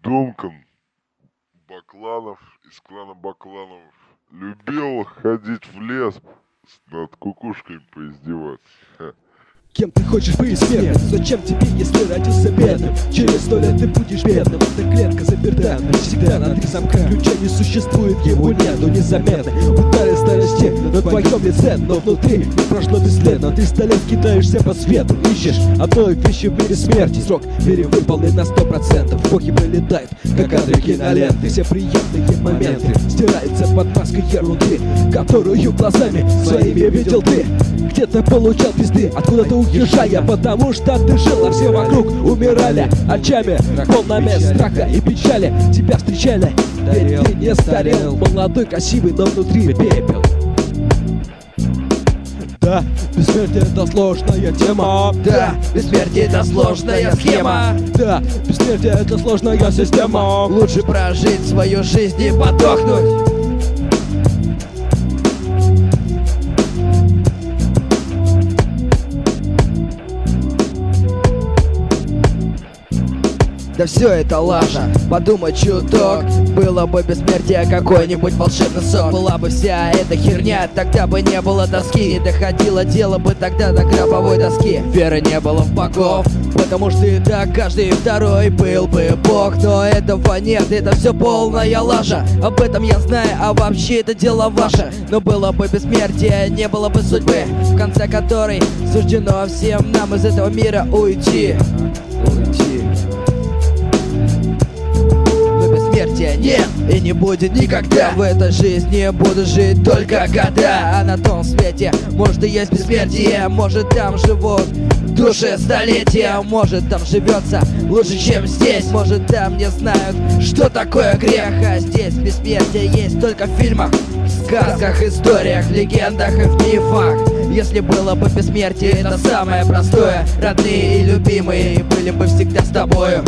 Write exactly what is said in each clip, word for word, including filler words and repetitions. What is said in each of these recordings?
Дункан Бакланов из клана Баклановых любил ходить в лес над кукушками поиздеваться. Ха. Кем ты хочешь быть смертным? Зачем тебе, если родился бедным? Через сто лет ты будешь бедным. Эта клетка заперта навсегда на три замка. Ключа не существует, его нету незаметно. Удары старости на твоем лице, но внутри не прошло бесследно. Триста лет кидаешься по свету, ищешь одной вещи в мире смерти. Срок перевыполнен на сто процентов. Эпохи пролетают, как кадры киноленты. Все приятные моменты стираются под маской ерунды, которую глазами своими видел ты. Где-то получал пизды, откуда-то уезжая, потому что ты жил, а все вокруг умирали очами, полными страха и печали. Тебя встречали, ведь ты не старел, молодой, красивый, но внутри пепел. Да, бессмертие это сложная тема. Да, бессмертие это сложная схема. Да, бессмертие это сложная система. Лучше прожить свою жизнь и подохнуть. Да все это лажа, подумай чуток. Было бы бессмертие, какой-нибудь волшебный сок. Была бы вся эта херня, тогда бы не было доски. Не доходило дело бы тогда до гробовой доски. Веры не было в богов, потому что и так каждый второй был бы бог. Но этого нет, это все полная лажа. Об этом я знаю, а вообще это дело ваше. Но было бы бессмертие, не было бы судьбы, в конце которой суждено всем нам из этого мира уйти. Уйти. Нет, и не будет никогда. В этой жизни буду жить только года. А на том свете может и есть бессмертие. Может там живут души столетия. Может там живется лучше, чем здесь. Может там не знают, что такое грех. А здесь бессмертие есть только в фильмах, сказках, историях, легендах и в мифах. Если было бы бессмертие, это самое простое. Родные и любимые были бы всегда с тобою.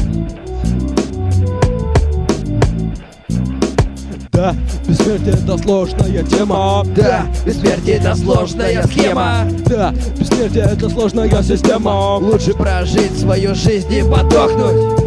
Да, бессмертие это сложная тема. Да, бессмертие это сложная схема. Да, бессмертие это сложная система. Лучше прожить свою жизнь и подохнуть.